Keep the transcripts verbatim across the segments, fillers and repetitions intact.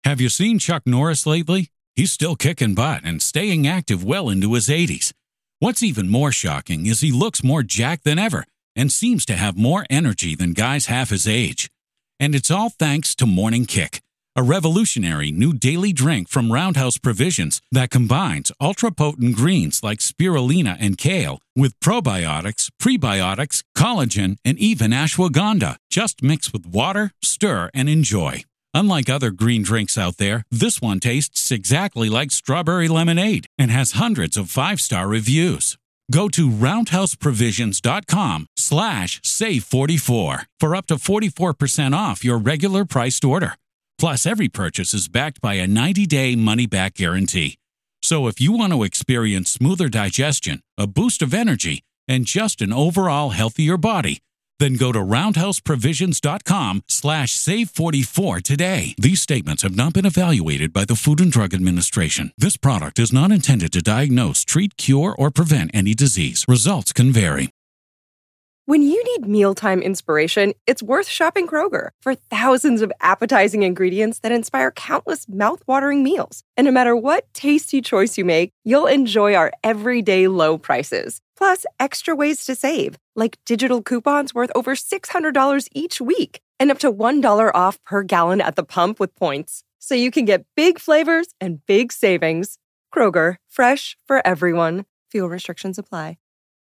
Have you seen Chuck Norris lately? He's still kicking butt and staying active well into his eighties. What's even more shocking is he looks more jacked than ever and seems to have more energy than guys half his age. And it's all thanks to Morning Kick, a revolutionary new daily drink from Roundhouse Provisions that combines ultra-potent greens like spirulina and kale with probiotics, prebiotics, collagen, and even ashwagandha. Just mix with water, stir, and enjoy. Unlike other green drinks out there, this one tastes exactly like strawberry lemonade and has hundreds of five-star reviews. Go to roundhouseprovisions.com slash save44 for up to forty-four percent off your regular priced order. Plus, every purchase is backed by a ninety-day money-back guarantee. So if you want to experience smoother digestion, a boost of energy, and just an overall healthier body, then go to roundhouseprovisions.com slash save44 today. These statements have not been evaluated by the Food and Drug Administration. This product is not intended to diagnose, treat, cure, or prevent any disease. Results can vary. When you need mealtime inspiration, it's worth shopping Kroger for thousands of appetizing ingredients that inspire countless mouth-watering meals. And no matter what tasty choice you make, you'll enjoy our everyday low prices. Plus, extra ways to save, like digital coupons worth over six hundred dollars each week and up to one dollar off per gallon at the pump with points. So you can get big flavors and big savings. Kroger, fresh for everyone. Fuel restrictions apply.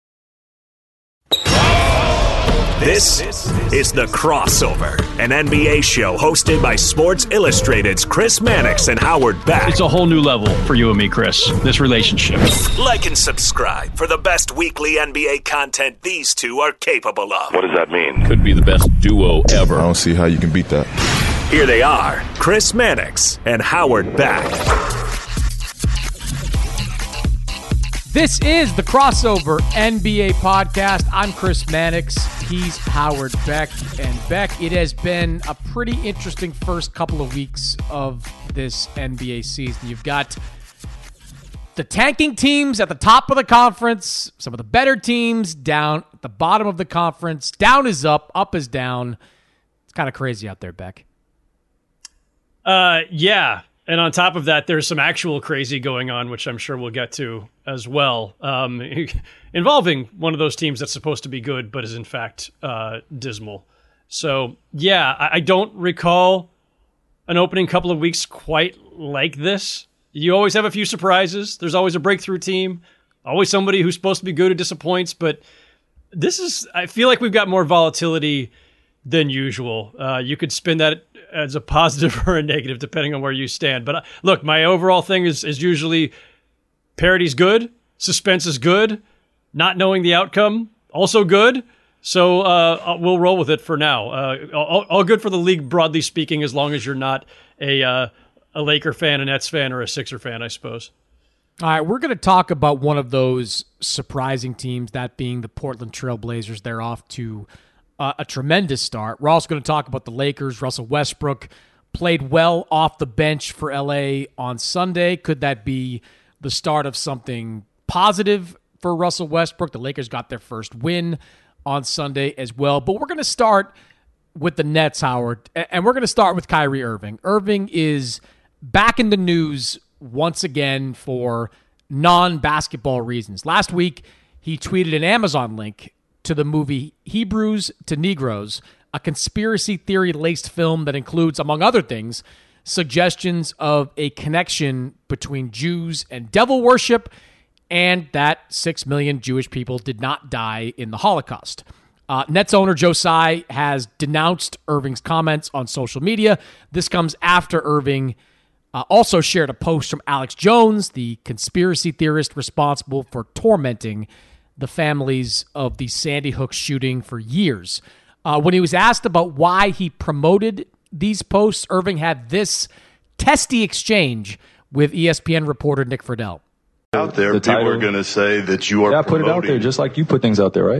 This is The Crossover, an N B A show hosted by Sports Illustrated's Chris Mannix and Howard Beck. It's a whole new level for you and me, Chris, this relationship. Like and subscribe for the best weekly N B A content these two are capable of. What does that mean? Could be the best duo ever. I don't see how you can beat that. Here they are, Chris Mannix and Howard Beck. This is the Crossover N B A podcast. I'm Chris Mannix. He's Howard Beck. And Beck, it has been a pretty interesting first couple of weeks of this N B A season. You've got the tanking teams at the top of the conference, some of the better teams down at the bottom of the conference. Down is up, up is down. It's kind of crazy out there, Beck. Uh, yeah. And on top of that, there's some actual crazy going on, which I'm sure we'll get to as well, um, involving one of those teams that's supposed to be good, but is in fact uh, dismal. So, yeah, I, I don't recall an opening couple of weeks quite like this. You always have a few surprises. There's always a breakthrough team, always somebody who's supposed to be good who disappoints. But this is, I feel like we've got more volatility than usual. Uh, you could spin that as a positive or a negative, depending on where you stand. But uh, look, my overall thing is, is usually parity's good, suspense is good, not knowing the outcome, also good. So uh, we'll roll with it for now. Uh, all, all good for the league, broadly speaking, as long as you're not a uh, a Laker fan, a Nets fan, or a Sixer fan, I suppose. All right, we're going to talk about one of those surprising teams, that being the Portland Trail Blazers. They're off to Uh, a tremendous start. We're also going to talk about the Lakers. Russell Westbrook played well off the bench for L A on Sunday. Could that be the start of something positive for Russell Westbrook? The Lakers got their first win on Sunday as well. But we're going to start with the Nets, Howard, and we're going to start with Kyrie Irving. Irving is back in the news once again for non-basketball reasons. Last week, he tweeted an Amazon link to the movie Hebrews to Negroes, a conspiracy theory-laced film that includes, among other things, suggestions of a connection between Jews and devil worship, and that six million Jewish people did not die in the Holocaust. Uh, Nets owner Joe Tsai has denounced Irving's comments on social media. This comes after Irving uh, also shared a post from Alex Jones, the conspiracy theorist responsible for tormenting the families of the Sandy Hook shooting for years. Uh, when he was asked about why he promoted these posts, Irving had this testy exchange with E S P N reporter Nick Friedell. Out there, The people title- are going to say that you are Yeah, I put it out there promoting- just like you put things out there, right?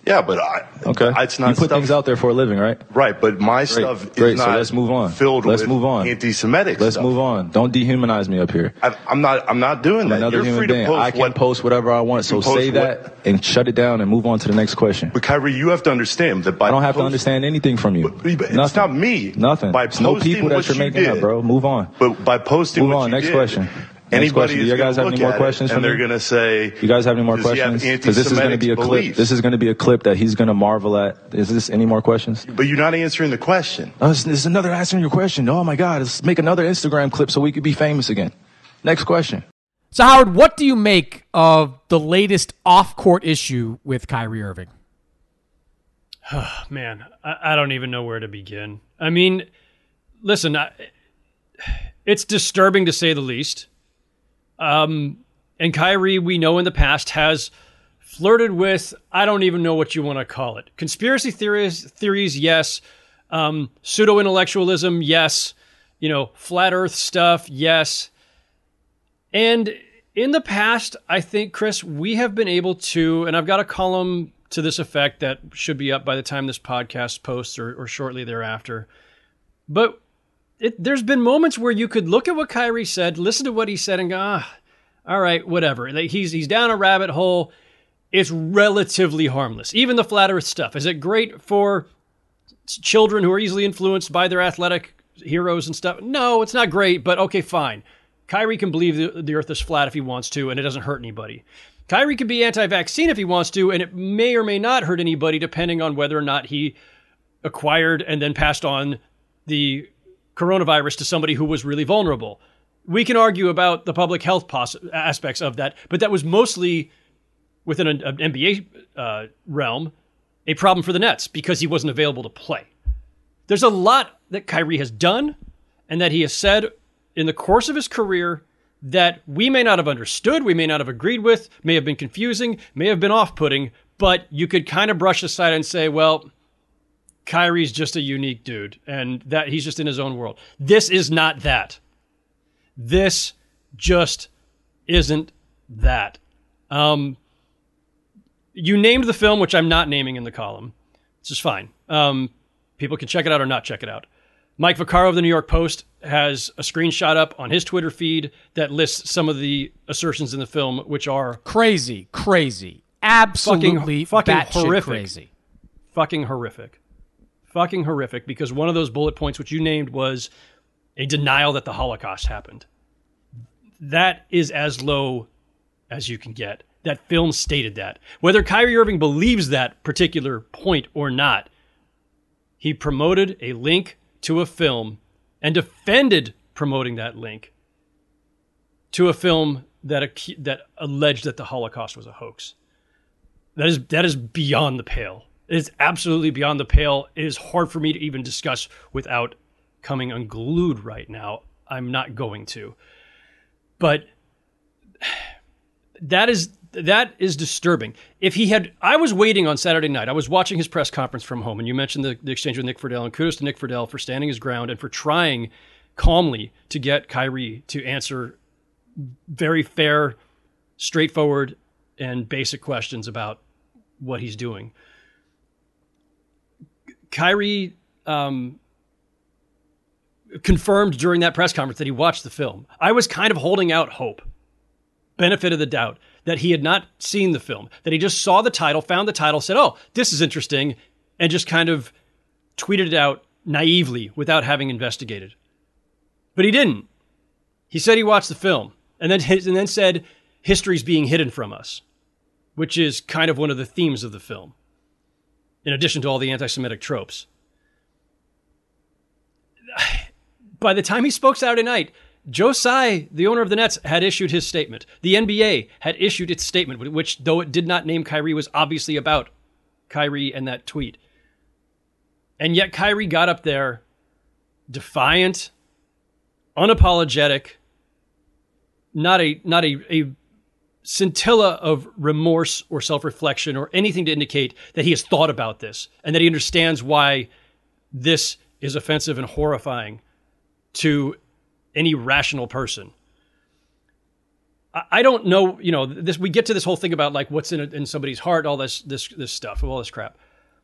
Yeah, but I, okay. it's not you put stuff, things out there for a living, right? Right, but my Great. stuff Great. is not so let's move on. filled let's with move on. anti-Semitic Let's stuff. move on. Don't dehumanize me up here. I, I'm not. I'm not doing I'm that. another You're human free being. to post I can what, post whatever I want. So say that what, and shut it down and move on to the next question. But Kyrie, you have to understand that by I don't have post, to understand anything from you. But, but it's Nothing. not me. Nothing. By it's no people that you're you making did, up, bro. Move on. But by posting move what on. you Next did, question. Anybody Do is you guys have look any more at questions it, for and me? they're going to say, you guys have any more does he have questions? Because this is going to be a clip. beliefs? This is going to be a clip that he's going to marvel at. Is this any more questions? But you're not answering the question. Oh, this is another answering your question. Oh my God, let's make another Instagram clip so we could be famous again. Next question. So Howard, what do you make of the latest off-court issue with Kyrie Irving? Oh, man, I, I don't even know where to begin. I mean, listen, I, it's disturbing to say the least. Um, and Kyrie, we know in the past, has flirted with, I don't even know what you want to call it. Conspiracy theories, theories, yes. Um, pseudo-intellectualism, yes. You know, flat earth stuff, yes. And in the past, I think, Chris, we have been able to, and I've got a column to this effect that should be up by the time this podcast posts or, or shortly thereafter. But it, there's been moments where you could look at what Kyrie said, listen to what he said, and go, ah, all right, whatever. Like he's he's down a rabbit hole. It's relatively harmless. Even the flat earth stuff. Is it great for children who are easily influenced by their athletic heroes and stuff? No, it's not great, but okay, fine. Kyrie can believe the, the earth is flat if he wants to, and it doesn't hurt anybody. Kyrie can be anti-vaccine if he wants to, and it may or may not hurt anybody depending on whether or not he acquired and then passed on the coronavirus to somebody who was really vulnerable. We can argue about the public health poss- aspects of that, but that was mostly within an, an N B A uh, realm, a problem for the Nets because he wasn't available to play. There's a lot that Kyrie has done and that he has said in the course of his career that we may not have understood, we may not have agreed with, may have been confusing, may have been off-putting, but you could kind of brush aside and say, well, Kyrie's just a unique dude, and that he's just in his own world. This is not that. This just isn't that. Um, you named the film, which I'm not naming in the column. It's just fine. Um, people can check it out or not check it out. Mike Vaccaro of the New York Post has a screenshot up on his Twitter feed that lists some of the assertions in the film, which are crazy, crazy, absolutely fucking, fucking horrific, crazy, fucking horrific, fucking horrific. Because one of those bullet points, which you named, was a denial that the Holocaust happened. That is as low as you can get. That film stated that. Whether Kyrie Irving believes that particular point or not, he promoted a link to a film and defended promoting that link to a film that that alleged that the Holocaust was a hoax. That is that is beyond the pale. It is absolutely beyond the pale. It is hard for me to even discuss without coming unglued right now. I'm not going to. But that is that is disturbing. If he had, I was waiting on Saturday night. I was watching his press conference from home, and you mentioned the, the exchange with Nick Friedell, and kudos to Nick Friedell for standing his ground and for trying calmly to get Kyrie to answer very fair, straightforward, and basic questions about what he's doing. Kyrie um, confirmed during that press conference that he watched the film. I was kind of holding out hope, benefit of the doubt, that he had not seen the film, that he just saw the title, found the title, said, oh, this is interesting, and just kind of tweeted it out naively without having investigated. But he didn't. He said he watched the film, and then and then said, history's being hidden from us, which is kind of one of the themes of the film, in addition to all the anti-Semitic tropes. By the time he spoke Saturday night, Joe Tsai, the owner of the Nets, had issued his statement. The N B A had issued its statement, which, though it did not name Kyrie, was obviously about Kyrie and that tweet. And yet Kyrie got up there, defiant, unapologetic, not a not a, a scintilla of remorse or self-reflection or anything to indicate that he has thought about this and that he understands why this is offensive and horrifying to any rational person. I, I don't know, you know, this, we get to this whole thing about like what's in in somebody's heart, all this, this, this stuff, all this crap.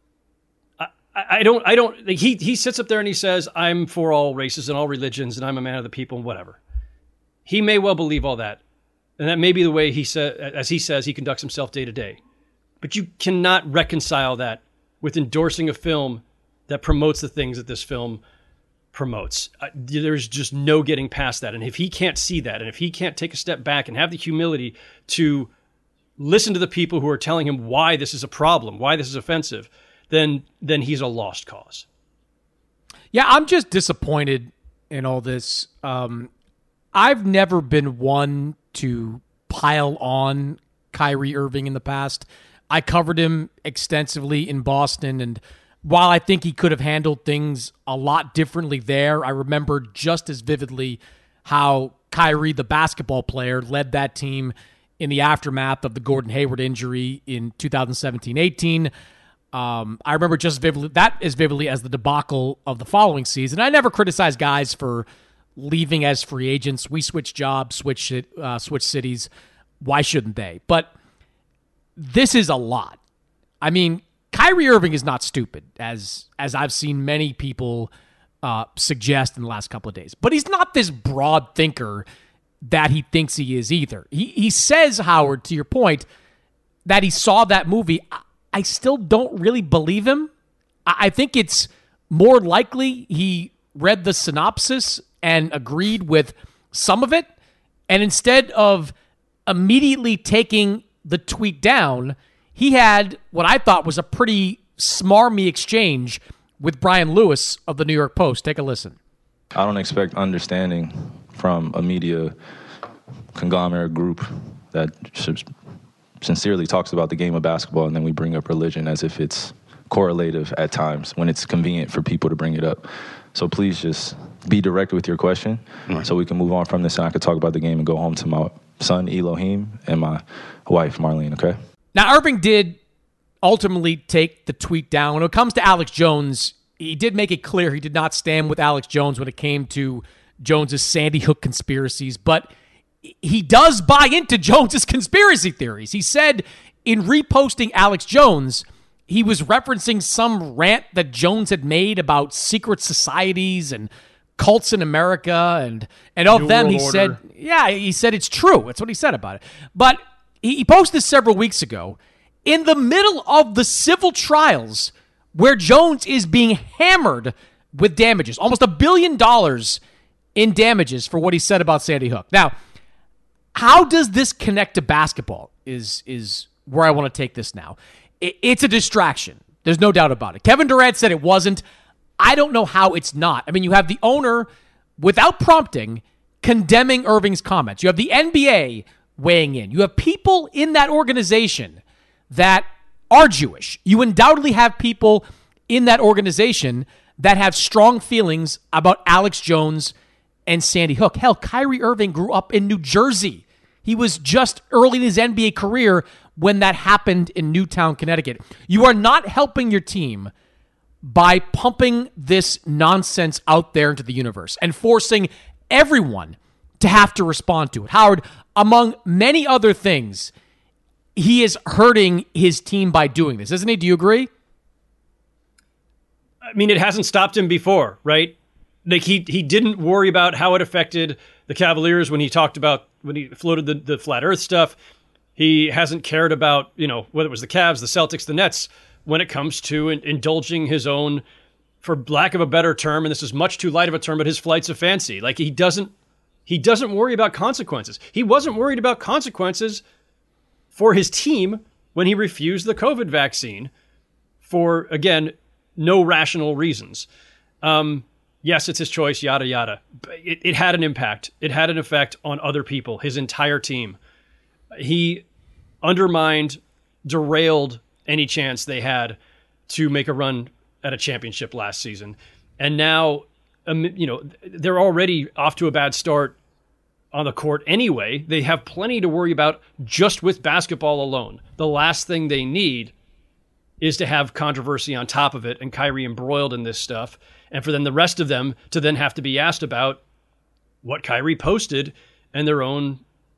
I, I don't, I don't, he, he sits up there and he says, I'm for all races and all religions and I'm a man of the people and whatever. He may well believe all that. And that may be the way he said, as he says, he conducts himself day to day. But you cannot reconcile that with endorsing a film that promotes the things that this film promotes. Uh, there's just no getting past that. And if he can't see that, and if he can't take a step back and have the humility to listen to the people who are telling him why this is a problem, why this is offensive, then then he's a lost cause. Yeah, I'm just disappointed in all this. Um, I've never been one to pile on Kyrie Irving in the past. I covered him extensively in Boston, and while I think he could have handled things a lot differently there, I remember just as vividly how Kyrie, the basketball player, led that team in the aftermath of the Gordon Hayward injury in two thousand seventeen eighteen. Um, I remember just vividly, that as vividly as the debacle of the following season. I never criticized guys for leaving as free agents. We switch jobs, switch uh, switch cities. Why shouldn't they? But this is a lot. I mean, Kyrie Irving is not stupid, as as I've seen many people uh, suggest in the last couple of days. But he's not this broad thinker that he thinks he is either. He he says, Howard, to your point, that he saw that movie. I, I still don't really believe him. I, I think it's more likely he read the synopsis and agreed with some of it, and instead of immediately taking the tweet down, he had what I thought was a pretty smarmy exchange with Brian Lewis of the New York Post. Take a listen. I don't expect understanding from a media conglomerate group that sincerely talks about the game of basketball, and then we bring up religion as if it's correlative at times when it's convenient for people to bring it up. So please just be direct with your question, right, so we can move on from this and I can talk about the game and go home to my son, Elohim, and my wife, Marlene, okay? Now, Irving did ultimately take the tweet down. When it comes to Alex Jones, he did make it clear he did not stand with Alex Jones when it came to Jones's Sandy Hook conspiracies, but he does buy into Jones's conspiracy theories. He said in reposting Alex Jones, he was referencing some rant that Jones had made about secret societies and cults in America, and and of New them World he Order. said, yeah, he said it's true. That's what he said about it. But he, he posted this several weeks ago in the middle of the civil trials where Jones is being hammered with damages, almost a billion dollars in damages for what he said about Sandy Hook. Now, how does this connect to basketball is is where I want to take this now. It, it's a distraction. There's no doubt about it. Kevin Durant said it wasn't. I don't know how it's not. I mean, you have the owner, without prompting, condemning Irving's comments. You have the N B A weighing in. You have people in that organization that are Jewish. You undoubtedly have people in that organization that have strong feelings about Alex Jones and Sandy Hook. Hell, Kyrie Irving grew up in New Jersey. He was just early in his N B A career when that happened in Newtown, Connecticut. You are not helping your team by pumping this nonsense out there into the universe and forcing everyone to have to respond to it. Howard, among many other things, he is hurting his team by doing this, isn't he? Do you agree? I mean, it hasn't stopped him before, right? Like he he didn't worry about how it affected the Cavaliers when he talked about, when he floated the, the flat earth stuff. He hasn't cared about, you know, whether it was the Cavs, the Celtics, the Nets, when it comes to in, indulging his own, for lack of a better term, and this is much too light of a term, but his flights of fancy. Like he doesn't, he doesn't worry about consequences. He wasn't worried about consequences for his team when he refused the COVID vaccine for, again, no rational reasons. Um, yes, it's his choice, yada, yada. But it, it had an impact. It had an effect on other people, his entire team. He undermined, derailed any chance they had to make a run at a championship last season. And now, um, you know, they're already off to a bad start on the court anyway. They have plenty to worry about just with basketball alone. The last thing they need is to have controversy on top of it and Kyrie embroiled in this stuff. And for then the rest of them to then have to be asked about what Kyrie posted and their own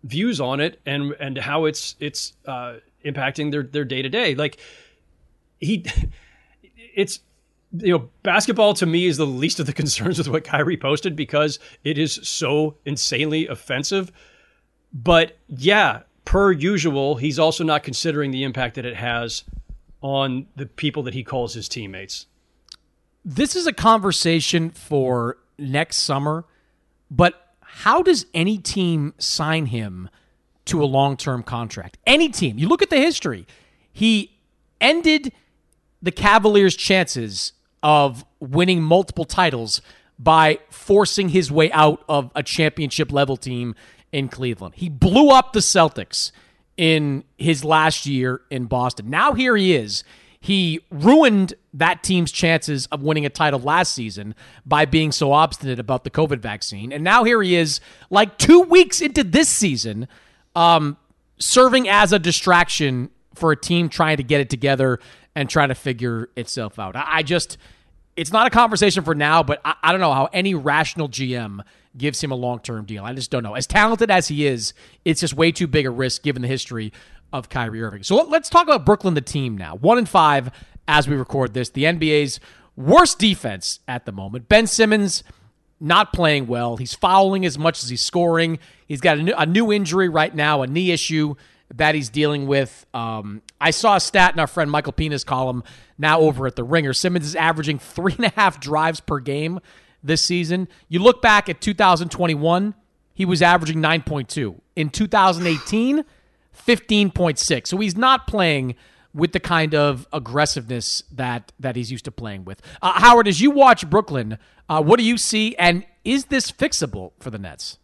views on it and and how it's it's uh, impacting their their day to day. Like he, it's you know basketball to me is the least of the concerns with what Kyrie posted because it is so insanely offensive. But yeah, per usual, he's also not considering the impact that it has on the people that he calls his teammates. This is a conversation for next summer, but how does any team sign him to a long-term contract? Any team. You look at the history. He ended the Cavaliers' chances of winning multiple titles by forcing his way out of a championship-level team in Cleveland. He blew up the Celtics in his last year in Boston. Now here he is. He ruined that team's chances of winning a title last season by being so obstinate about the COVID vaccine. And now here he is, like two weeks into this season, um, serving as a distraction for a team trying to get it together and trying to figure itself out. I, I just, it's not a conversation for now, but I, I don't know how any rational G M gives him a long-term deal. I just don't know. As talented as he is, it's just way too big a risk given the history of Kyrie Irving. So let's talk about Brooklyn, the team now. One and five as we record this. The N B A's worst defense at the moment. Ben Simmons not playing well. He's fouling as much as he's scoring. He's got a new, a new injury right now, a knee issue that he's dealing with. Um, I saw a stat in our friend Michael Pina's column now over at The Ringer. Simmons is averaging three and a half drives per game this season. You look back at two thousand twenty-one, he was averaging nine point two. In two thousand eighteen, fifteen point six. So he's not playing with the kind of aggressiveness that that he's used to playing with. Uh, Howard, as you watch Brooklyn, uh, what do you see, and is this fixable for the Nets?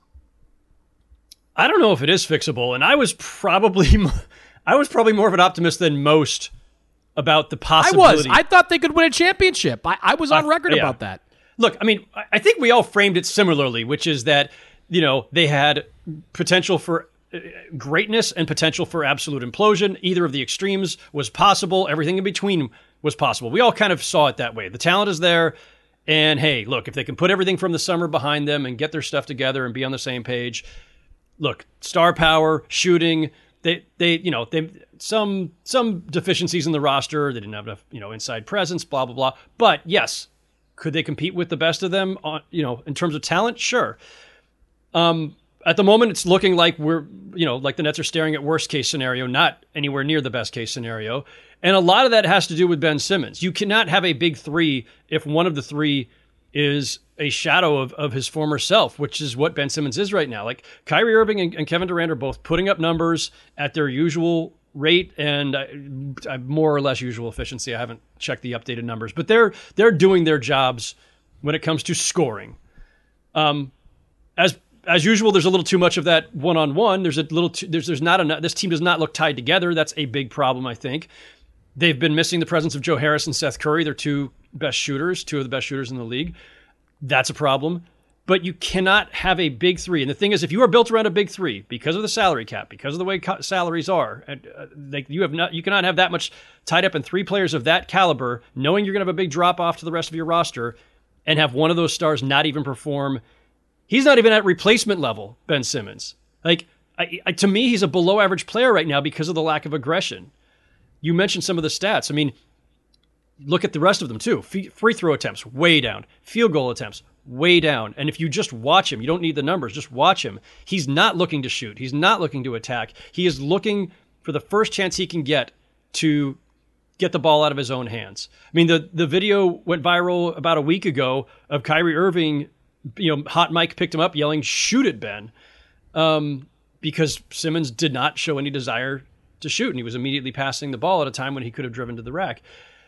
I don't know if it is fixable, and I was probably I was probably more of an optimist than most about the possibility. I was. I thought they could win a championship. I, I was on uh, record yeah. about that. Look, I mean, I think we all framed it similarly, which is that, you know, they had potential for greatness and potential for absolute implosion. Either of the extremes was possible. Everything in between was possible. We all kind of saw it that way. The talent is there. And hey, look, if they can put everything from the summer behind them and get their stuff together and be on the same page, look, star power, shooting, they, they, you know, they, some, some deficiencies in the roster. They didn't have enough, you know, inside presence, blah, blah, blah. But yes, could they compete with the best of them on, you know, in terms of talent? Sure. Um, At the moment, it's looking like we're, you know, like the Nets are staring at worst case scenario, not anywhere near the best case scenario. And a lot of that has to do with Ben Simmons. You cannot have a big three if one of the three is a shadow of, of his former self, which is what Ben Simmons is right now. Like Kyrie Irving and, and Kevin Durant are both putting up numbers at their usual rate and uh, more or less usual efficiency. I haven't checked the updated numbers, but they're they're doing their jobs when it comes to scoring. Um, as As usual, there's a little too much of that one-on-one. There's a little. Too, there's there's not enough. This team does not look tied together. That's a big problem, I think. They've been missing the presence of Joe Harris and Seth Curry. They're two best shooters, two of the best shooters in the league. That's a problem. But you cannot have a big three. And the thing is, if you are built around a big three because of the salary cap, because of the way co- salaries are, and uh, they, you have not, you cannot have that much tied up in three players of that caliber, knowing you're going to have a big drop off to the rest of your roster, and have one of those stars not even perform. He's not even at replacement level, Ben Simmons. Like, I, I, to me, he's a below average player right now because of the lack of aggression. You mentioned some of the stats. I mean, look at the rest of them too. Free throw attempts, way down. Field goal attempts, way down. And if you just watch him, you don't need the numbers, just watch him. He's not looking to shoot. He's not looking to attack. He is looking for the first chance he can get to get the ball out of his own hands. I mean, the, the video went viral about a week ago of Kyrie Irving, you know, Hot Mike picked him up yelling, "Shoot it, Ben," um, because Simmons did not show any desire to shoot, and he was immediately passing the ball at a time when he could have driven to the rack.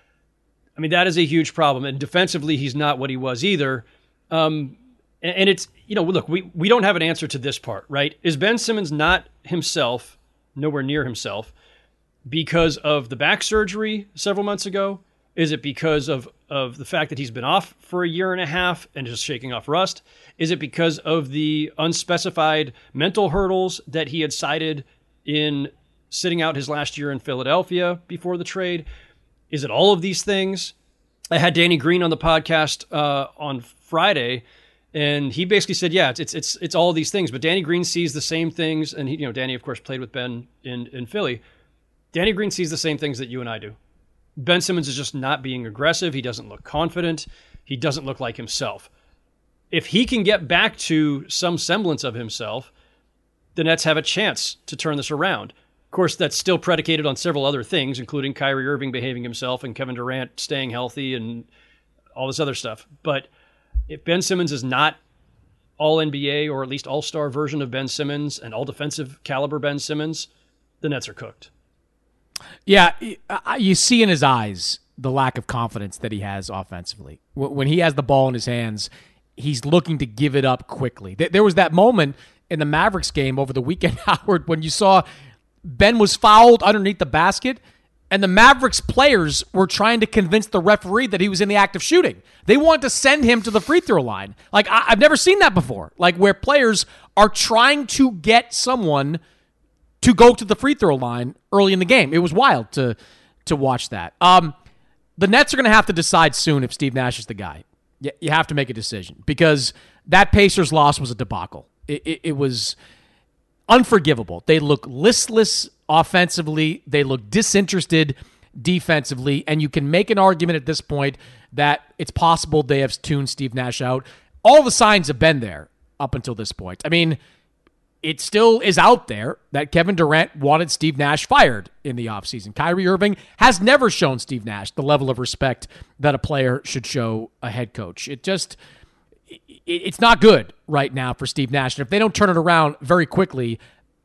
I mean, that is a huge problem, and defensively, he's not what he was either. Um, and, and it's, you know, look, we, we don't have an answer to this part, right? Is Ben Simmons not himself, nowhere near himself, because of the back surgery several months ago? Is it because of, of the fact that he's been off for a year and a half and just shaking off rust? Is it because of the unspecified mental hurdles that he had cited in sitting out his last year in Philadelphia before the trade? Is it all of these things? I had Danny Green on the podcast uh, on Friday, And he basically said, yeah, it's, it's, it's, it's all these things, but Danny Green sees the same things. And he, you know, Danny, of course, played with Ben in, in Philly. Danny Green sees the same things that you and I do. Ben Simmons is just not being aggressive. He doesn't look confident. He doesn't look like himself. If he can get back to some semblance of himself, the Nets have a chance to turn this around. Of course, that's still predicated on several other things, including Kyrie Irving behaving himself and Kevin Durant staying healthy and all this other stuff. But if Ben Simmons is not all N B A or at least all-star version of Ben Simmons and all defensive caliber Ben Simmons, the Nets are cooked. Yeah, you see in his eyes the lack of confidence that he has offensively. When he has the ball in his hands, he's looking to give it up quickly. There was that moment in the Mavericks game over the weekend, Howard, when you saw Ben was fouled underneath the basket, and the Mavericks players were trying to convince the referee that he was in the act of shooting. They wanted to send him to the free throw line. Like, I- I've never seen that before, like where players are trying to get someone to go to the free throw line early in the game. It was wild to to watch that. Um, the Nets are going to have to decide soon if Steve Nash is the guy. You, you have to make a decision because that Pacers loss was a debacle. It, it, it was unforgivable. They look listless offensively. They look disinterested defensively, and you can make an argument at this point that it's possible they have tuned Steve Nash out. All the signs have been there up until this point. I mean, it still is out there that Kevin Durant wanted Steve Nash fired in the offseason. Kyrie Irving has never shown Steve Nash the level of respect that a player should show a head coach. It just, it's not good right now for Steve Nash. And if they don't turn it around very quickly,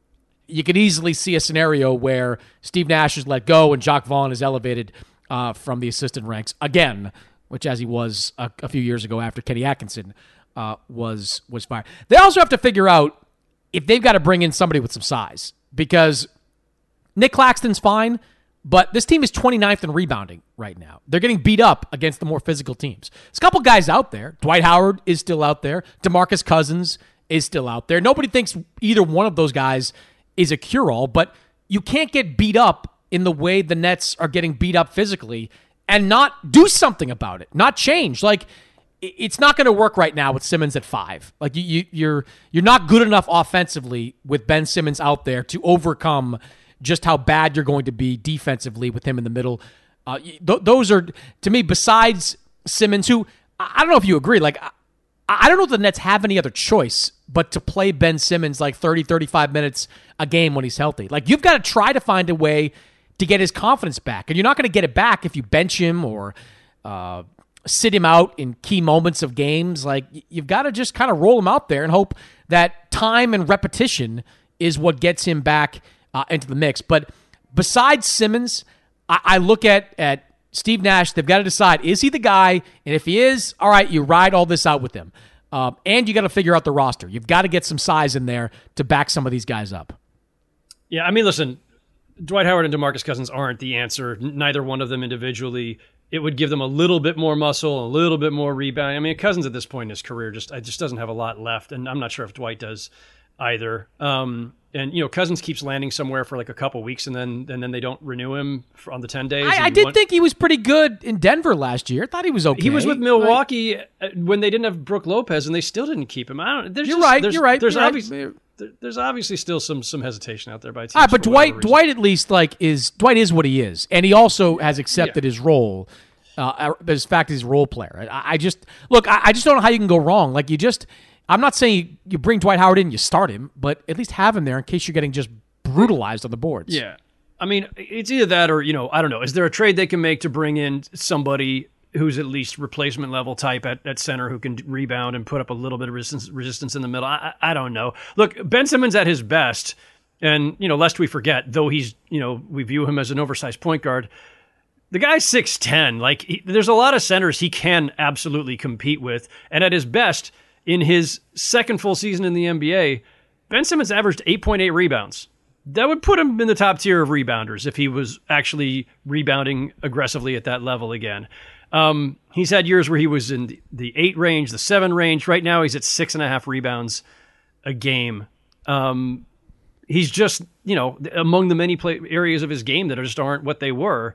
you could easily see a scenario where Steve Nash is let go and Jacques Vaughn is elevated uh, from the assistant ranks again, which as he was a, a few years ago after Kenny Atkinson uh, was was fired. They also have to figure out if they've got to bring in somebody with some size, because Nick Claxton's fine, but this team is twenty-ninth in rebounding right now. They're getting beat up against the more physical teams. There's a couple guys out there. Dwight Howard is still out there. DeMarcus Cousins is still out there. Nobody thinks either one of those guys is a cure-all, but you can't get beat up in the way the Nets are getting beat up physically and not do something about it, not change. Like, it's not going to work right now with Simmons at five. Like you, you, you're you're not good enough offensively with Ben Simmons out there to overcome just how bad you're going to be defensively with him in the middle. Uh, th- those are, to me, besides Simmons, who I don't know if you agree. Like I, I don't know if the Nets have any other choice but to play Ben Simmons like thirty, thirty-five minutes a game when he's healthy. Like you've got to try to find a way to get his confidence back, and you're not going to get it back if you bench him or Uh, sit him out in key moments of games. Like you've got to just kind of roll him out there and hope that time and repetition is what gets him back uh, into the mix. But besides Simmons, I, I look at, at Steve Nash. They've got to decide, is he the guy? And if he is, all right, you ride all this out with him. Um, and you got to figure out the roster. You've got to get some size in there to back some of these guys up. Yeah, I mean, listen, Dwight Howard and DeMarcus Cousins aren't the answer. Neither one of them individually. It would give them a little bit more muscle, a little bit more rebound. I mean, Cousins at this point in his career just just doesn't have a lot left, and I'm not sure if Dwight does either. Um, and you know, Cousins keeps landing somewhere for like a couple weeks, and then and then they don't renew him for, on the ten days. I, I did think he was pretty good in Denver last year. I thought he was okay. He was with Milwaukee like, when they didn't have Brook Lopez, and they still didn't keep him. I don't. There's you're just, right. There's, you're right. There's you're obviously. right. There's obviously still some some hesitation out there by teams. All right, but Dwight Dwight at least like is Dwight is what he is, and he also has accepted yeah. his role. Uh, the fact he's a role player. I, I just look. I, I just don't know how you can go wrong. Like you just. I'm not saying you, you bring Dwight Howard in, you start him, but at least have him there in case you're getting just brutalized on the boards. Yeah, I mean it's either that or you know I don't know. Is there a trade they can make to bring in somebody who's at least replacement level type at, at center who can rebound and put up a little bit of resistance, resistance in the middle? I, I don't know. Look, Ben Simmons at his best, and, you know, lest we forget, though he's, you know, we view him as an oversized point guard, the guy's six ten. Like, he, there's a lot of centers he can absolutely compete with. And at his best, in his second full season in the N B A, Ben Simmons averaged eight point eight rebounds. That would put him in the top tier of rebounders if he was actually rebounding aggressively at that level again. Um, he's had years where he was in the, the eight range, the seven range. Right now, he's at six and a half rebounds a game. Um, he's just, you know, among the many play areas of his game that just aren't what they were.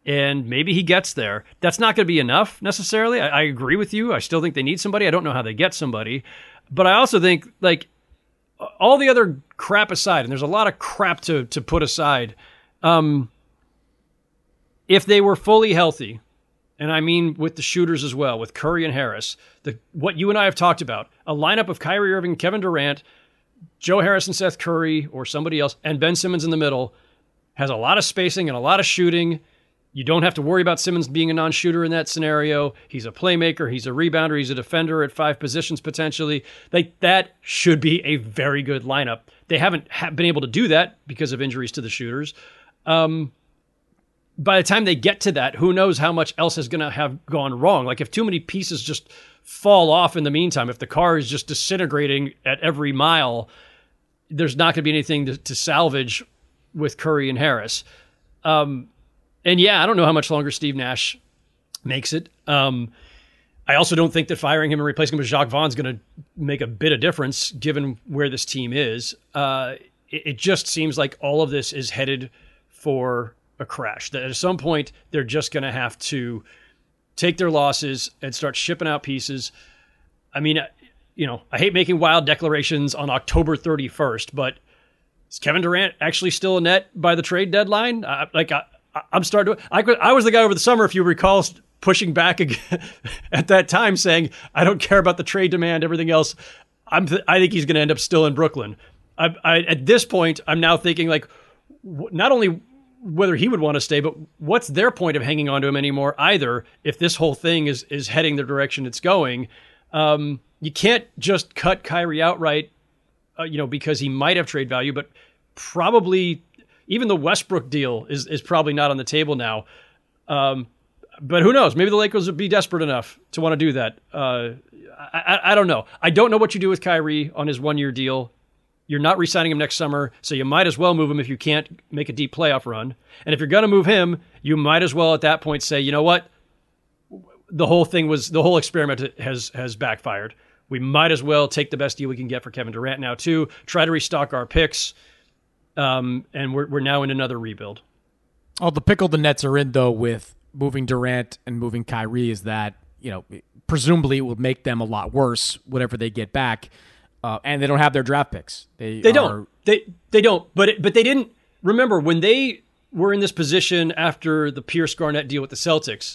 and maybe he gets there. That's not going to be enough necessarily. I, I agree with you. I still think they need somebody. I don't know how they get somebody. But I also think, like, all the other crap aside, and there's a lot of crap to, to put aside, um, if they were fully healthy, and I mean with the shooters as well, with Curry and Harris, the what you and I have talked about, a lineup of Kyrie Irving, Kevin Durant, Joe Harris and Seth Curry, or somebody else, and Ben Simmons in the middle, has a lot of spacing and a lot of shooting. You don't have to worry about Simmons being a non-shooter in that scenario. He's a playmaker. He's a rebounder. He's a defender at five positions potentially. Like, that should be a very good lineup. They haven't ha- been able to do that because of injuries to the shooters. Um, by the time they get to that, who knows how much else is going to have gone wrong. Like, if too many pieces just fall off in the meantime, if the car is just disintegrating at every mile, there's not going to be anything to, to salvage with Curry and Harris. Um, and yeah, I don't know how much longer Steve Nash makes it. Um, I also don't think that firing him and replacing him with Jacques Vaughn is going to make a bit of difference given where this team is. Uh, it, it just seems like all of this is headed for a crash. That at some point, they're just going to have to take their losses and start shipping out pieces. I mean, you know, I hate making wild declarations on October thirty-first, but is Kevin Durant actually still a net by the trade deadline? Uh, like, I, I'm starting to, I, could, I was the guy over the summer, if you recall, pushing back again at that time saying, I don't care about the trade demand, everything else. I'm th- I think he's going to end up still in Brooklyn. I, I, at this point, I'm now thinking, like, w- not only whether he would want to stay, but what's their point of hanging on to him anymore either, if this whole thing is, is heading the direction it's going. Um, you can't just cut Kyrie outright, uh, you know, because he might have trade value, but probably even the Westbrook deal is, is probably not on the table now. Um, but who knows? Maybe the Lakers would be desperate enough to want to do that. Uh, I, I, I don't know. I don't know what you do with Kyrie on his one-year deal. You're not re-signing him next summer, so you might as well move him if you can't make a deep playoff run. And if you're going to move him, you might as well at that point say, you know what? The whole thing was, the whole experiment has has backfired. We might as well take the best deal we can get for Kevin Durant now too, try to restock our picks, um, and we're we're now in another rebuild. Oh, the pickle the Nets are in, though, with moving Durant and moving Kyrie is that, you know, presumably it will make them a lot worse, whatever they get back. Uh, and they don't have their draft picks. They, they are, don't. They they don't. But it, but they didn't. Remember, when they were in this position after the Pierce Garnett deal with the Celtics,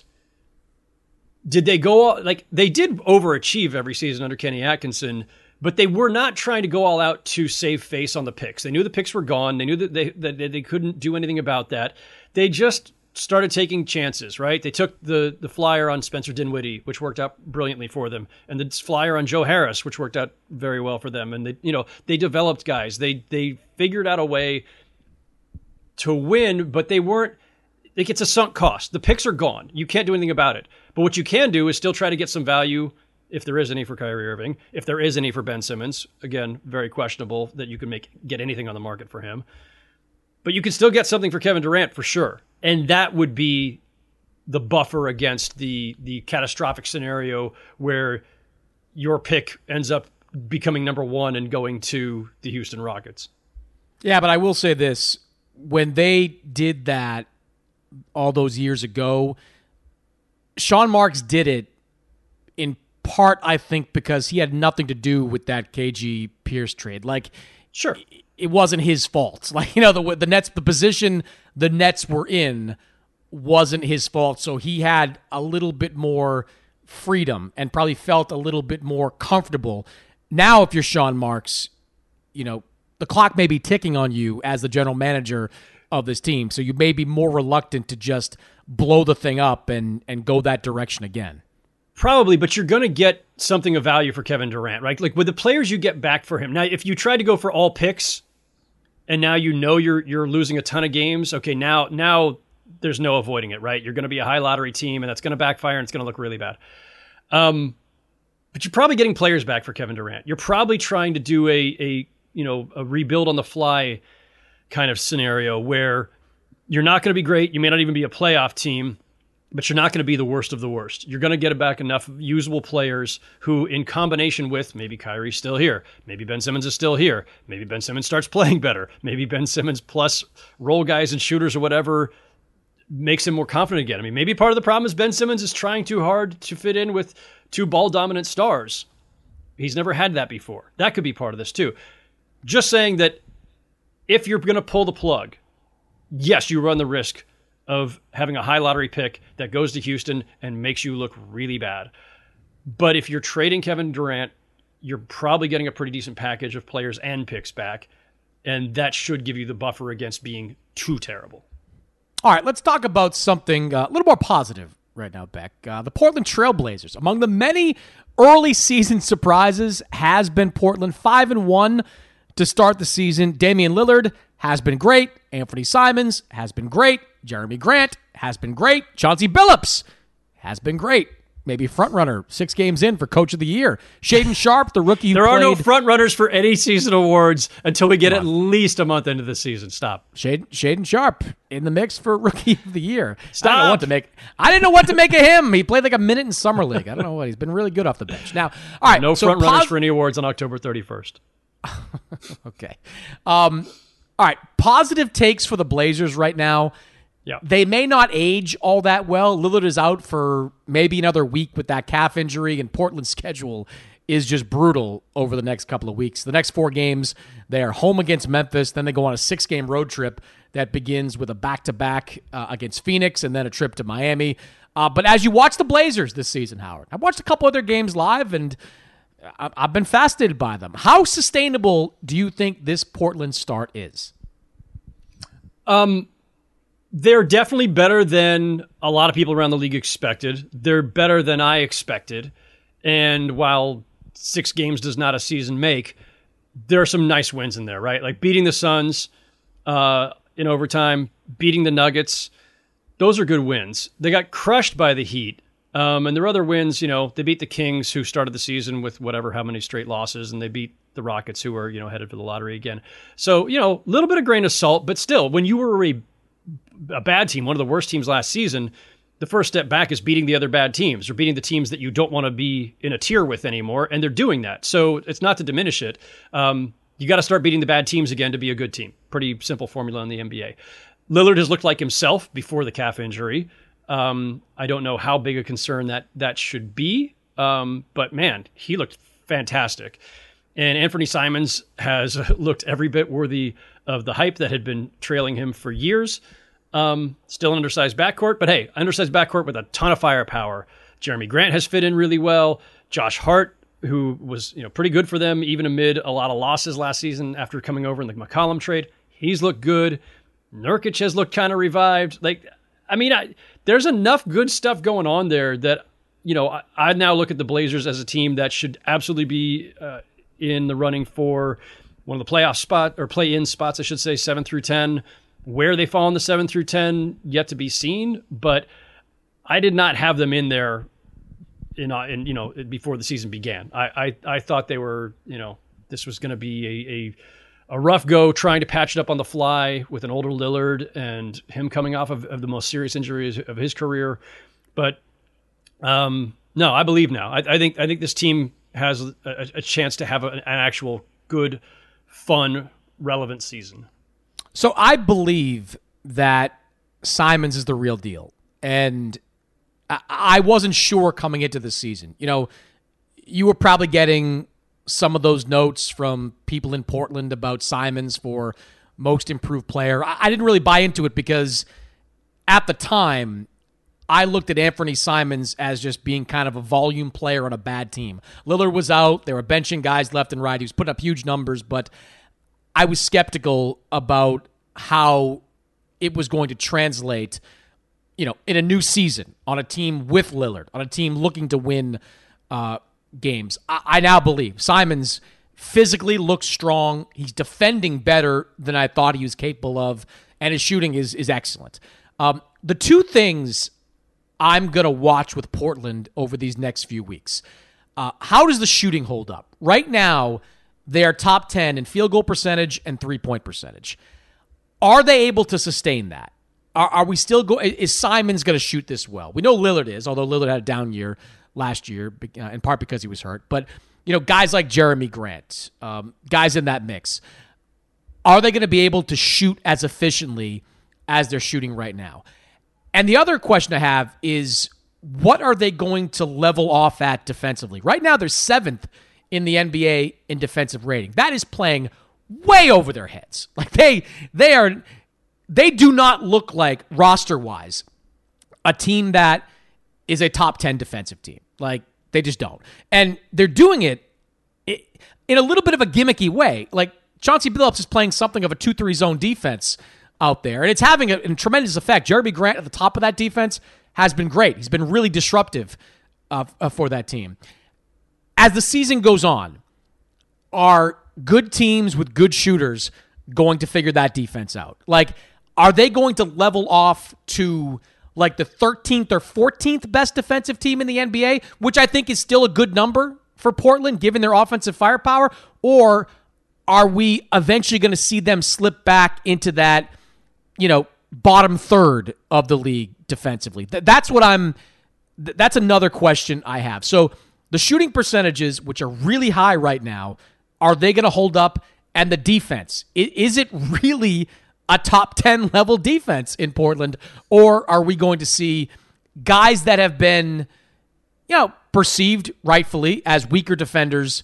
did they go all, like they did overachieve every season under Kenny Atkinson, but they were not trying to go all out to save face on the picks. They knew the picks were gone. They knew that they that they couldn't do anything about that. They just started taking chances, right? They took the the flyer on Spencer Dinwiddie, which worked out brilliantly for them, and the flyer on Joe Harris, which worked out very well for them. And they, you know, they developed guys. They they figured out a way to win, but they weren't. Like, it's a sunk cost. The picks are gone. You can't do anything about it. But what you can do is still try to get some value, if there is any for Kyrie Irving, if there is any for Ben Simmons. Again, very questionable that you can make get anything on the market for him. But you can still get something for Kevin Durant for sure. And that would be the buffer against the the catastrophic scenario where your pick ends up becoming number one and going to the Houston Rockets. Yeah, but I will say this. When they did that all those years ago, Sean Marks did it in part, I think, because he had nothing to do with that K G Pierce trade. Like, sure, it wasn't his fault. Like, you know, the the Nets, the position the Nets were in wasn't his fault. So he had a little bit more freedom and probably felt a little bit more comfortable. Now, if you're Sean Marks, you know, the clock may be ticking on you as the general manager of this team. So you may be more reluctant to just blow the thing up and, and go that direction again. Probably, but you're going to get something of value for Kevin Durant, right? Like with the players you get back for him. Now, if you try to go for all picks and now you know you're you're losing a ton of games, okay, now now there's no avoiding it, right? You're going to be a high lottery team and that's going to backfire and it's going to look really bad. Um, but you're probably getting players back for Kevin Durant. You're probably trying to do a a you know a rebuild on the fly kind of scenario where you're not going to be great. You may not even be a playoff team, but you're not going to be the worst of the worst. You're going to get back enough usable players who, in combination with maybe Kyrie's still here, maybe Ben Simmons is still here, maybe Ben Simmons starts playing better, maybe Ben Simmons plus role guys and shooters or whatever makes him more confident again. I mean, maybe part of the problem is Ben Simmons is trying too hard to fit in with two ball-dominant stars. He's never had that before. That could be part of this too. Just saying that if you're going to pull the plug, yes, you run the risk of having a high lottery pick that goes to Houston and makes you look really bad. But if you're trading Kevin Durant, you're probably getting a pretty decent package of players and picks back, and that should give you the buffer against being too terrible. All right, let's talk about something uh, a little more positive right now, Beck. Uh, the Portland Trail Blazers. Among the many early season surprises has been Portland, five and one to start the season. Damian Lillard has been great. Anthony Simons has been great. Jeremy Grant has been great. Chauncey Billups has been great. Maybe front runner six games in for Coach of the Year. Shaden Sharp, the rookie who there played... are no front runners for any season awards until we get at least a month into the season. Stop. Shaden, Shaden Sharp in the mix for Rookie of the Year. Stop. I don't know what to make. I didn't know what to make of him. He played like a minute in summer league. I don't know what. He's been really good off the bench. Now, all right. No so front runners pos- for any awards on October thirty-first. Okay. Um, all right. Positive takes for the Blazers right now. Yeah. They may not age all that well. Lillard is out for maybe another week with that calf injury, and Portland's schedule is just brutal over the next couple of weeks. The next four games, they are home against Memphis, then they go on a six-game road trip that begins with a back-to-back uh, against Phoenix and then a trip to Miami. Uh, but as you watch the Blazers this season, Howard, I've watched a couple of their games live, and I- I've been fascinated by them. How sustainable do you think this Portland start is? Um... They're definitely better than a lot of people around the league expected. They're better than I expected. And while six games does not a season make, there are some nice wins in there, right? Like beating the Suns uh, in overtime, beating the Nuggets. Those are good wins. They got crushed by the Heat. Um, and their other wins, you know, they beat the Kings, who started the season with whatever, how many straight losses, and they beat the Rockets, who are, you know, headed for the lottery again. So, you know, a little bit of grain of salt, but still, when you were a a bad team, one of the worst teams last season, the first step back is beating the other bad teams or beating the teams that you don't want to be in a tier with anymore. And they're doing that. So it's not to diminish it. Um, you got to start beating the bad teams again to be a good team. Pretty simple formula in the N B A. Lillard has looked like himself before the calf injury. Um, I don't know how big a concern that that should be. Um, but man, he looked fantastic. And Anthony Simons has looked every bit worthy of the hype that had been trailing him for years. Um, still an undersized backcourt, but hey, undersized backcourt with a ton of firepower. Jeremy Grant has fit in really well. Josh Hart, who was, you know, pretty good for them, even amid a lot of losses last season after coming over in the McCollum trade, he's looked good. Nurkic has looked kind of revived. Like, I mean, I, there's enough good stuff going on there that, you know, I, I now look at the Blazers as a team that should absolutely be uh, in the running for one of the playoff spot or play-in spots, I should say, seven through ten. Where they fall in the seven through ten, yet to be seen. But I did not have them in there, in, uh, in you know, before the season began. I I, I thought they were, you know, this was going to be a, a a rough go trying to patch it up on the fly with an older Lillard and him coming off of, of the most serious injuries of his career. But um, no, I believe now. I, I think I think this team has a, a chance to have a, an actual good, fun, relevant season. So I believe that Simons is the real deal. And I, I wasn't sure coming into the season. You know, you were probably getting some of those notes from people in Portland about Simons for most improved player. I, I didn't really buy into it because at the time, I looked at Anthony Simons as just being kind of a volume player on a bad team. Lillard was out. They were benching guys left and right. He was putting up huge numbers, but I was skeptical about how it was going to translate, you know, in a new season on a team with Lillard, on a team looking to win uh, games. I, I now believe Simons physically looks strong. He's defending better than I thought he was capable of, and his shooting is is excellent. Um, the two things I'm going to watch with Portland over these next few weeks. Uh, how does the shooting hold up? Right now, they are top ten in field goal percentage and three-point percentage. Are they able to sustain that? Are, are we still going? Is Simons going to shoot this well? We know Lillard is, although Lillard had a down year last year, uh, in part because he was hurt. But, you know, guys like Jeremy Grant, um, guys in that mix, are they going to be able to shoot as efficiently as they're shooting right now? And the other question I have is, what are they going to level off at defensively? Right now, they're seventh in the N B A in defensive rating. That is playing way over their heads. Like they, they are, they do not look like roster-wise a team that is a top ten defensive team. Like they just don't, and they're doing it in a little bit of a gimmicky way. Like Chauncey Billups is playing something of a two three zone defense out there, and it's having a, a tremendous effect. Jeremy Grant at the top of that defense has been great. He's been really disruptive uh, uh, for that team. As the season goes on, are good teams with good shooters going to figure that defense out? Like, are they going to level off to like the thirteenth or fourteenth best defensive team in the N B A, which I think is still a good number for Portland given their offensive firepower? Or are we eventually going to see them slip back into that, you know, bottom third of the league defensively? Th- that's what I'm th- that's another question I have. So the shooting percentages, which are really high right now, are they going to hold up? And the defense, I- is it really a top ten level defense in Portland? Or are we going to see guys that have been, you know, perceived rightfully as weaker defenders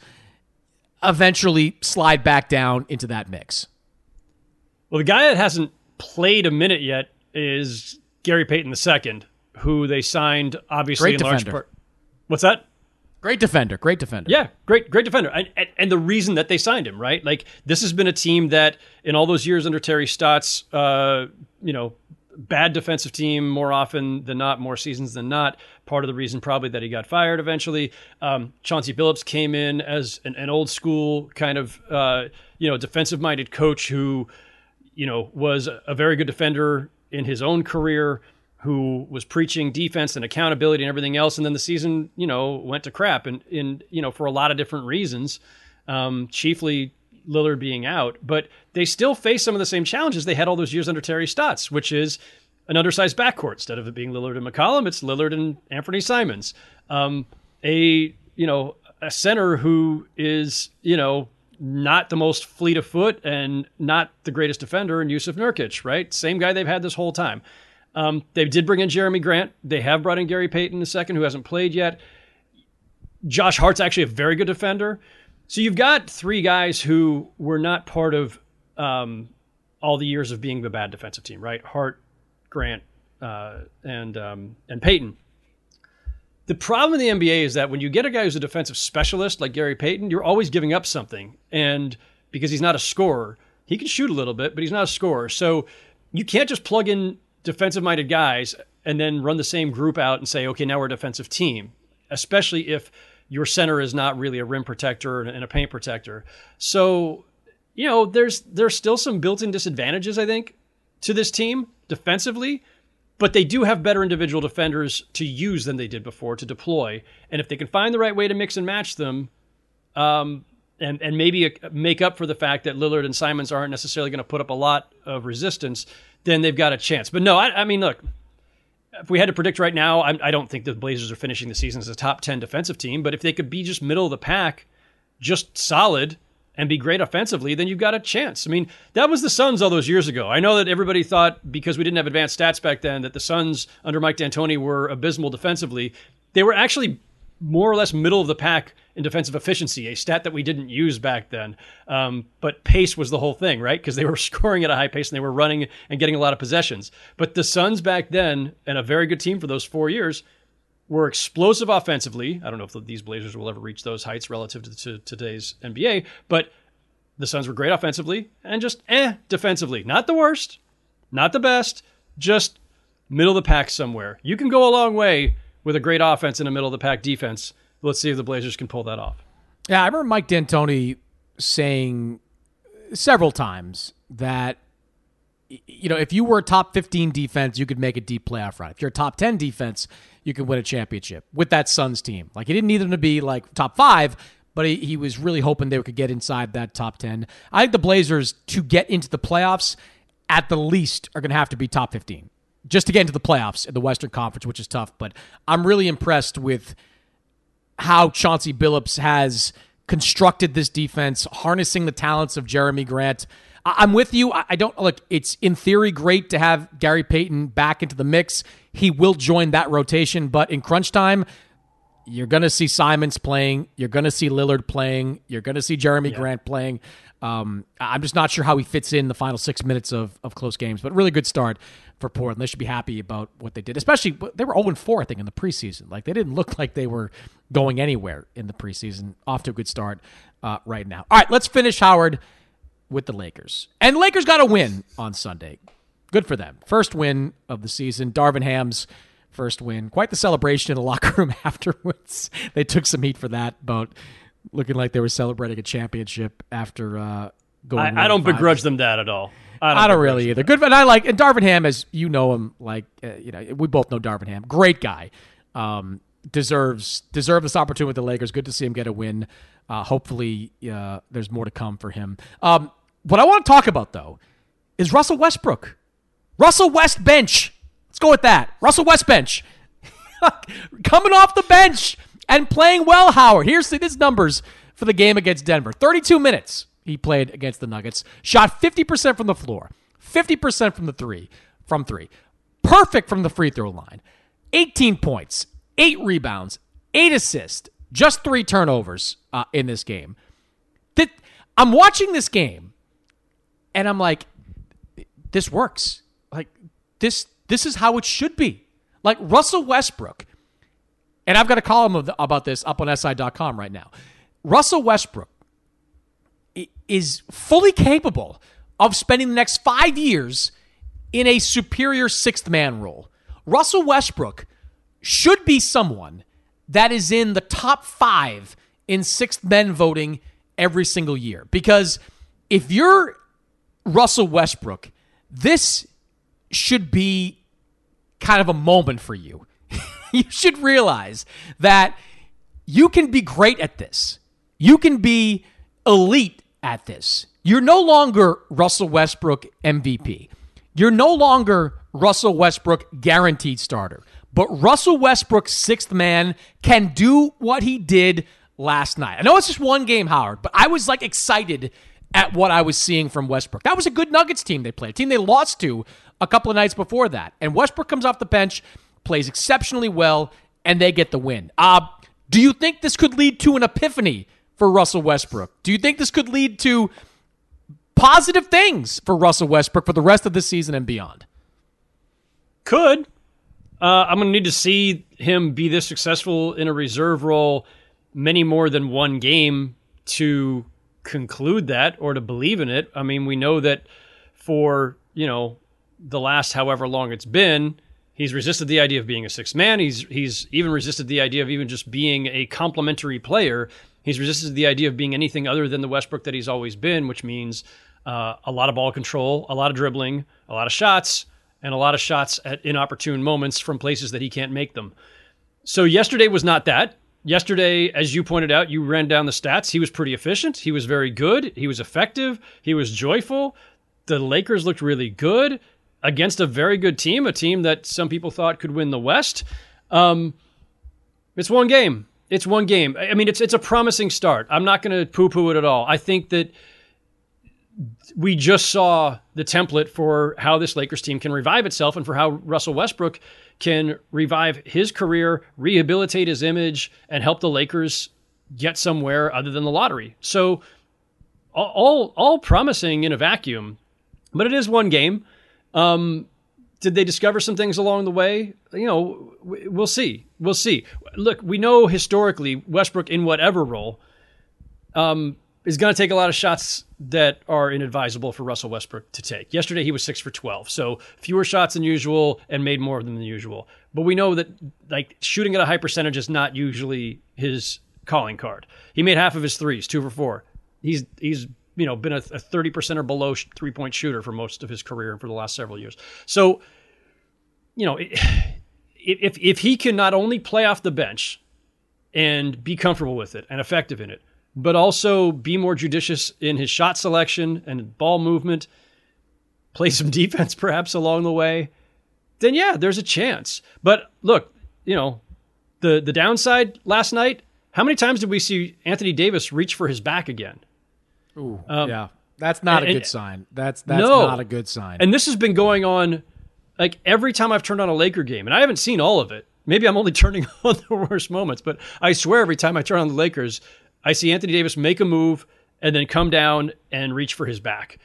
eventually slide back down into that mix? Well, the guy that hasn't played a minute yet is Gary Payton the second, who they signed obviously Great in large defender. part. What's that? Great defender, great defender. Yeah, great, great defender. And, and, and the reason that they signed him, right? Like, this has been a team that in all those years under Terry Stotts, uh, you know, bad defensive team more often than not, more seasons than not. Part of the reason probably that he got fired eventually. Um, Chauncey Billups came in as an, an old school kind of, uh, you know, defensive-minded coach who, you know, was a very good defender in his own career, who was preaching defense and accountability and everything else. And then the season, you know, went to crap and, in, you know, for a lot of different reasons, um, chiefly Lillard being out. But they still face some of the same challenges they had all those years under Terry Stotts, which is an undersized backcourt. Instead of it being Lillard and McCollum, it's Lillard and Anthony Simons. Um, a, you know, a center who is, you know, not the most fleet of foot and not the greatest defender in Yusuf Nurkic, right? Same guy they've had this whole time. Um, they did bring in Jeremy Grant. They have brought in Gary Payton the second, who hasn't played yet. Josh Hart's actually a very good defender. So you've got three guys who were not part of um, all the years of being the bad defensive team, right? Hart, Grant, uh, and um, and Payton. The problem in the N B A is that when you get a guy who's a defensive specialist like Gary Payton, you're always giving up something. And because he's not a scorer, he can shoot a little bit, but he's not a scorer. So you can't just plug in defensive-minded guys and then run the same group out and say, okay, now we're a defensive team, especially if your center is not really a rim protector and a paint protector. So, you know, there's there's still some built-in disadvantages, I think, to this team defensively, but they do have better individual defenders to use than they did before to deploy. And if they can find the right way to mix and match them, um, and, and maybe make up for the fact that Lillard and Simons aren't necessarily going to put up a lot of resistance, then they've got a chance. But no, I, I mean, look, if we had to predict right now, I, I don't think the Blazers are finishing the season as a top ten defensive team. But if they could be just middle of the pack, just solid, and be great offensively, then you've got a chance. I mean, that was the Suns all those years ago. I know that everybody thought, because we didn't have advanced stats back then, that the Suns under Mike D'Antoni were abysmal defensively. They were actually more or less middle of the pack in defensive efficiency, a stat that we didn't use back then. Um, but pace was the whole thing, right? Because they were scoring at a high pace and they were running and getting a lot of possessions. But the Suns back then, and a very good team for those four years, were explosive offensively. I don't know if these Blazers will ever reach those heights relative to, to today's N B A, but the Suns were great offensively and just eh defensively. Not the worst, not the best, just middle of the pack somewhere. You can go a long way with a great offense and a middle of the pack defense. Let's see if the Blazers can pull that off. Yeah, I remember Mike D'Antoni saying several times that, you know, if you were a top fifteen defense, you could make a deep playoff run. If you're a top ten defense, you could win a championship with that Suns team. Like, he didn't need them to be like top five, but he, he was really hoping they could get inside that top ten. I think the Blazers, to get into the playoffs, at the least, are going to have to be top fifteen just to get into the playoffs in the Western Conference, which is tough. But I'm really impressed with how Chauncey Billups has constructed this defense, harnessing the talents of Jeremy Grant. I- I'm with you. I-, I don't look. It's in theory great to have Gary Payton back into the mix. He will join that rotation, but in crunch time, you're going to see Simons playing. You're going to see Lillard playing. You're going to see Jeremy yeah. Grant playing. Um, I'm just not sure how he fits in the final six minutes of, of close games, but really good start for Portland. They should be happy about what they did, especially they were oh and four, I think, in the preseason. Like, they didn't look like they were going anywhere in the preseason. Off to a good start uh, right now. All right, let's finish, Howard, with the Lakers. And Lakers got a win on Sunday. Good for them. First win of the season. Darvin Ham's first win. Quite the celebration in the locker room afterwards. They took some heat for that, about looking like they were celebrating a championship after uh, going. I, I don't begrudge them that at all. I don't, I don't really either. Good, and I like and Darvin Ham, as you know him, like uh, you know, we both know Darvin Ham. Great guy, um, deserves deserves this opportunity with the Lakers. Good to see him get a win. Uh, hopefully, uh, there's more to come for him. Um, what I want to talk about though is Russell Westbrook. Russell West bench. Let's go with that. Russell West bench coming off the bench and playing well. Howard, here's his numbers for the game against Denver. thirty-two minutes. He played against the Nuggets. Shot fifty percent from the floor, fifty percent from the three, from three. Perfect from the free throw line. eighteen points, eight rebounds, eight assists, just three turnovers uh, in this game. That I'm watching this game, and I'm like, this works. Like this, this is how it should be. Like Russell Westbrook, and I've got a column about this up on S I dot com right now. Russell Westbrook is fully capable of spending the next five years in a superior sixth man role. Russell Westbrook should be someone that is in the top five in sixth men voting every single year. Because if you're Russell Westbrook, this should be kind of a moment for you. You should realize that you can be great at this. You can be elite at this. You're no longer Russell Westbrook M V P. You're no longer Russell Westbrook guaranteed starter. But Russell Westbrook, sixth man, can do what he did last night. I know it's just one game, Howard, but I was like excited at what I was seeing from Westbrook. That was a good Nuggets team they played, a team they lost to a couple of nights before that. And Westbrook comes off the bench, plays exceptionally well, and they get the win. Uh, do you think this could lead to an epiphany for Russell Westbrook? Do you think this could lead to positive things for Russell Westbrook for the rest of the season and beyond? Could. Uh, I'm going to need to see him be this successful in a reserve role many more than one game to conclude that or to believe in it. I mean, we know that for, you know, the last however long it's been, he's resisted the idea of being a sixth man. He's he's even resisted the idea of even just being a complementary player. He's resisted the idea of being anything other than the Westbrook that he's always been, which means uh, a lot of ball control, a lot of dribbling, a lot of shots, and a lot of shots at inopportune moments from places that he can't make them. So yesterday was not that. Yesterday, as you pointed out, you ran down the stats. He was pretty efficient. He was very good. He was effective. He was joyful. The Lakers looked really good against a very good team, a team that some people thought could win the West. Um, it's one game. It's one game. I mean, it's it's a promising start. I'm not going to poo-poo it at all. I think that we just saw the template for how this Lakers team can revive itself and for how Russell Westbrook can revive his career, rehabilitate his image, and help the Lakers get somewhere other than the lottery. So all all promising in a vacuum, but it is one game. Um, did they discover some things along the way? You know, we'll see. We'll see. Look, we know historically Westbrook, in whatever role, um, is going to take a lot of shots that are inadvisable for Russell Westbrook to take. Yesterday, he was six for twelve, so fewer shots than usual and made more of them than usual. But we know that like shooting at a high percentage is not usually his calling card. He made half of his threes, two for four. He's he's you know been a, a thirty percent or below three-point shooter for most of his career and for the last several years. So, you know, if if he can not only play off the bench and be comfortable with it and effective in it, but also be more judicious in his shot selection and ball movement, play some defense perhaps along the way, then yeah, there's a chance. But look, you know, the, the downside last night, how many times did we see Anthony Davis reach for his back again? Ooh, um, yeah. That's not and, a good and, sign. That's that's no. not a good sign. And this has been going on like every time I've turned on a Laker game, and I haven't seen all of it. Maybe I'm only turning on the worst moments, but I swear every time I turn on the Lakers, I see Anthony Davis make a move and then come down and reach for his back.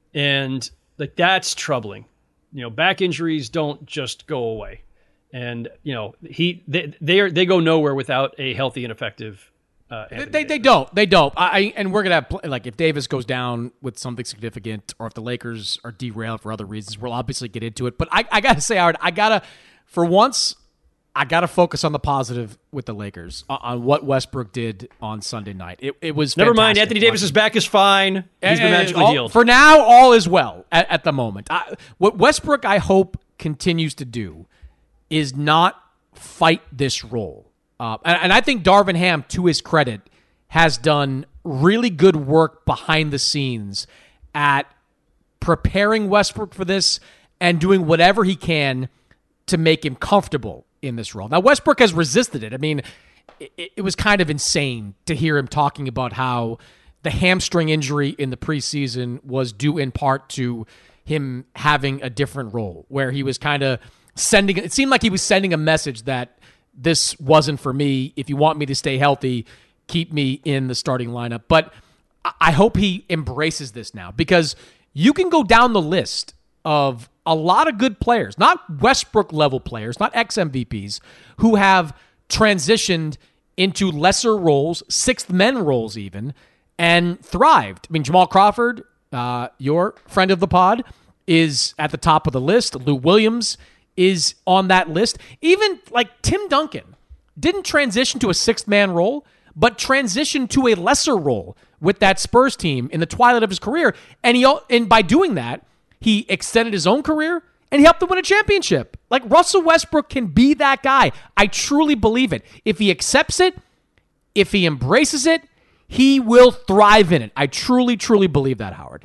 And like that's troubling. You know, back injuries don't just go away. And, you know, he they they, are, they go nowhere without a healthy and effective Uh, they they don't they don't I and we're gonna have like if Davis goes down with something significant or if the Lakers are derailed for other reasons, we'll obviously get into it. But I, I gotta say, Howard, I gotta for once I gotta focus on the positive with the Lakers on, on what Westbrook did on Sunday night. It it was never fantastic. mind. Anthony Davis's back is fine. He's been magically all, healed for now. All is well at, at the moment. I, what Westbrook I hope continues to do is not fight this role. Uh, and, and I think Darvin Ham, to his credit, has done really good work behind the scenes at preparing Westbrook for this and doing whatever he can to make him comfortable in this role. Now, Westbrook has resisted it. I mean, it, it was kind of insane to hear him talking about how the hamstring injury in the preseason was due in part to him having a different role, where he was kind of sending, it seemed like he was sending a message that this wasn't for me. If you want me to stay healthy, keep me in the starting lineup. But I hope he embraces this now, because you can go down the list of a lot of good players, not Westbrook level players, not ex-M V Ps, who have transitioned into lesser roles, sixth men roles even, and thrived. I mean, Jamal Crawford, uh, your friend of the pod, is at the top of the list. Lou Williams is on that list. Even like Tim Duncan didn't transition to a sixth man role, but transitioned to a lesser role with that Spurs team in the twilight of his career. And he and by doing that, he extended his own career and he helped them win a championship. Like Russell Westbrook can be that guy. I truly believe it. If he accepts it, if he embraces it, he will thrive in it. I truly, truly believe that, Howard.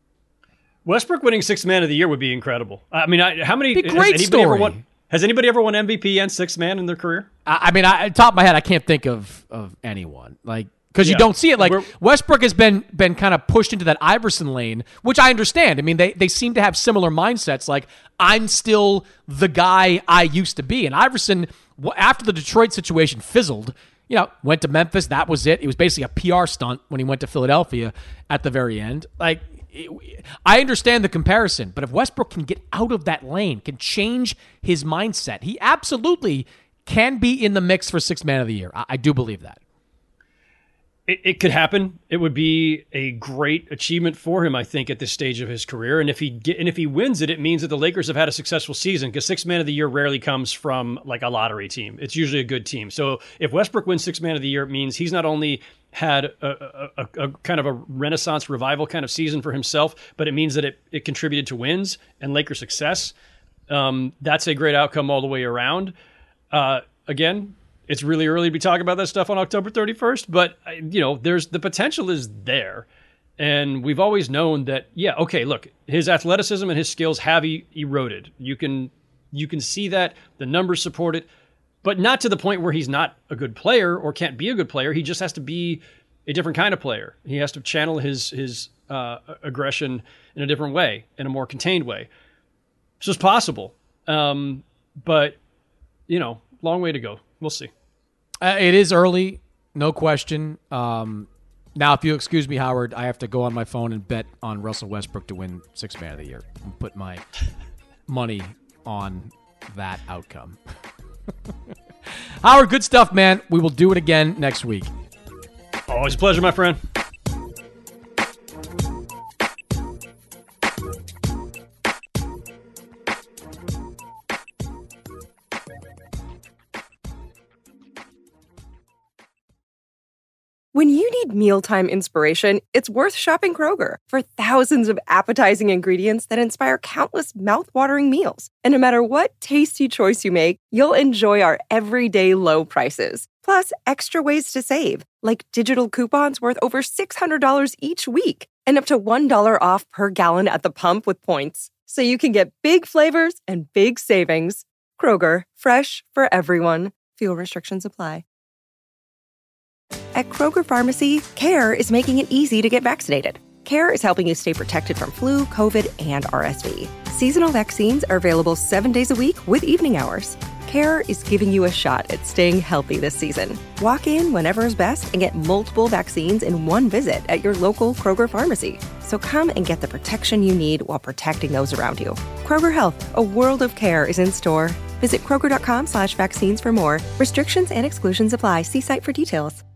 Westbrook winning sixth man of the year would be incredible. I mean, I, how many? Be a great has anybody story. Ever won, has anybody ever won M V P and sixth man in their career? I, I mean, I, at the top of my head, I can't think of of anyone. Like, because you Yeah. don't see it. Like We're- Westbrook has been been kind of pushed into that Iverson lane, which I understand. I mean, they they seem to have similar mindsets. Like, I'm still the guy I used to be. And Iverson, w- after the Detroit situation fizzled, you know, went to Memphis. That was it. It was basically a P R stunt when he went to Philadelphia at the very end. Like, it, I understand the comparison, but if Westbrook can get out of that lane, can change his mindset, he absolutely can be in the mix for sixth man of the year. I, I do believe that. It, it could happen. It would be a great achievement for him, I think, at this stage of his career. And if he get, and if he wins it, it means that the Lakers have had a successul season, because sixth man of the year rarely comes from like a lottery team. It's usually a good team. So if Westbrook wins sixth man of the year, it means he's not only had a, a, a, a kind of a renaissance revival kind of season for himself, but it means that it, it contributed to wins and Laker success. Um, that's a great outcome all the way around. Uh, again, it's really early to be talking about that stuff on October thirty-first, but you know, there's the potential is there. And we've always known that, yeah, okay, look, his athleticism and his skills have e- eroded. You can, you can see that, the numbers support it, but not to the point where he's not a good player or can't be a good player. He just has to be a different kind of player. He has to channel his, his uh, aggression in a different way, in a more contained way. So it's possible. Um, but, you know, long way to go. We'll see. Uh, it is early, no question. Um, now, if you excuse me, Howard, I have to go on my phone and bet on Russell Westbrook to win sixth man of the year and put my money on that outcome. Howard, good stuff, man. We will do it again next week. Always a pleasure, my friend. When you need mealtime inspiration, it's worth shopping Kroger for thousands of appetizing ingredients that inspire countless mouthwatering meals. And no matter what tasty choice you make, you'll enjoy our everyday low prices. Plus, extra ways to save, like digital coupons worth over six hundred dollars each week and up to one dollar off per gallon at the pump with points. So you can get big flavors and big savings. Kroger, fresh for everyone. Fuel restrictions apply. At Kroger Pharmacy, CARE is making it easy to get vaccinated. CARE is helping you stay protected from flu, COVID, and R S V. Seasonal vaccines are available seven days a week with evening hours. CARE is giving you a shot at staying healthy this season. Walk in whenever is best and get multiple vaccines in one visit at your local Kroger Pharmacy. So come and get the protection you need while protecting those around you. Kroger Health, a world of care is in store. Visit Kroger.com slash vaccines for more. Restrictions and exclusions apply. See site for details.